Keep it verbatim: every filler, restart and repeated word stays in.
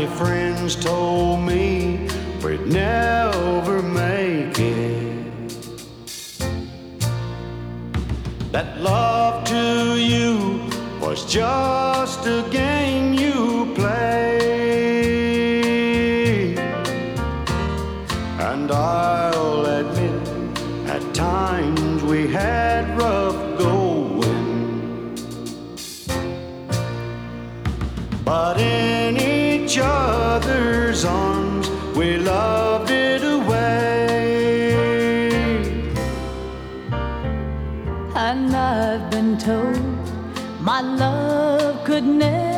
my friends told me we'd never make it, that love to you was just a game you played. And I'll admit, at times we had rough going, but in each other's arms we loved it away. And I've been told my love could never